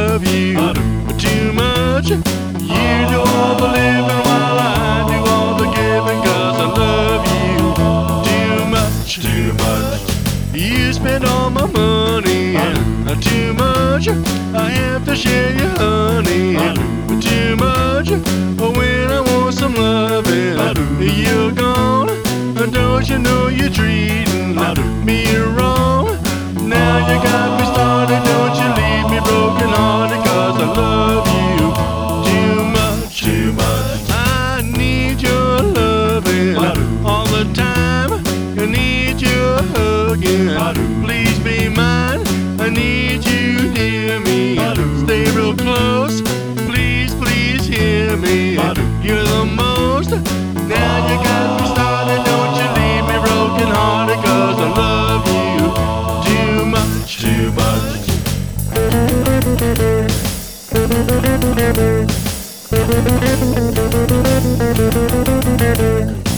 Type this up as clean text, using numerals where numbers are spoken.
love you too much. You do all the living while I do all the giving, 'cause I love you too much. Too much. You spend all my money too much. I have to share your honey too much. When I want some loving, you're gone. Don't you know you're treating me wrong? Now you got me started. Don't you leave me broken hearted, 'cause I love you too much. Too much. I need your loving all the time. I need your hugging. Please be mine. I need you near me. Stay real close. Please, please hear me. You're the most. Now you got me started. Don't you leave me broken hearted, 'cause I love you too much. Too much.